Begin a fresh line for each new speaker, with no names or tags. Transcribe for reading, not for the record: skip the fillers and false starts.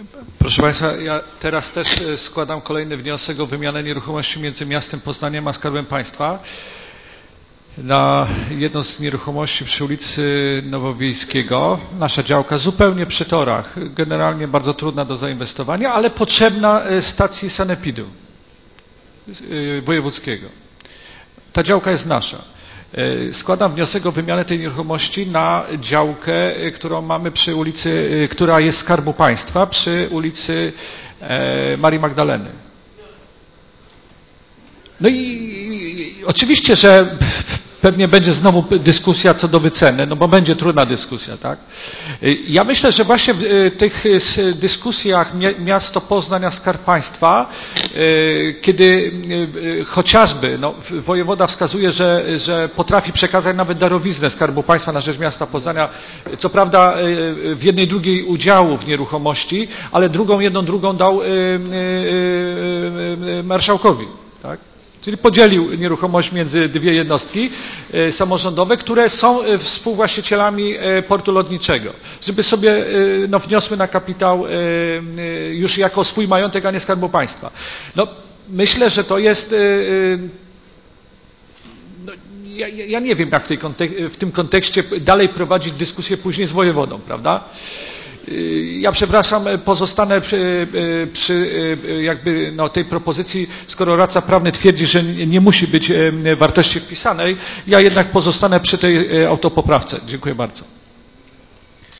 Proszę Państwa, ja teraz też składam kolejny wniosek o wymianę nieruchomości między miastem Poznaniem a Skarbem Państwa na jedną z nieruchomości przy ulicy Nowowiejskiego. Nasza działka zupełnie przy torach, generalnie bardzo trudna do zainwestowania, ale potrzebna stacji sanepidu wojewódzkiego. Ta działka jest nasza. Składam wniosek o wymianę tej nieruchomości na działkę, którą mamy przy ulicy, która jest Skarbu Państwa, przy ulicy Marii Magdaleny. No i oczywiście, że pewnie będzie znowu dyskusja co do wyceny, no bo będzie trudna dyskusja, tak? Ja myślę, że właśnie w tych dyskusjach miasto Poznań a Skarb Państwa, kiedy chociażby wojewoda wskazuje, że potrafi przekazać nawet darowiznę Skarbu Państwa na rzecz miasta Poznania, co prawda w jednej drugiej udziału w nieruchomości, ale jedną drugą dał marszałkowi, tak? Czyli podzielił nieruchomość między dwie jednostki samorządowe, które są współwłaścicielami portu lotniczego, żeby sobie wniosły na kapitał już jako swój majątek, a nie Skarbu Państwa. No, myślę, że to jest... Ja nie wiem, jak w tym kontekście dalej prowadzić dyskusję później z wojewodą, prawda? Ja przepraszam, pozostanę przy jakby tej propozycji, skoro radca prawny twierdzi, że nie musi być wartości wpisanej, ja jednak pozostanę przy tej autopoprawce. Dziękuję bardzo.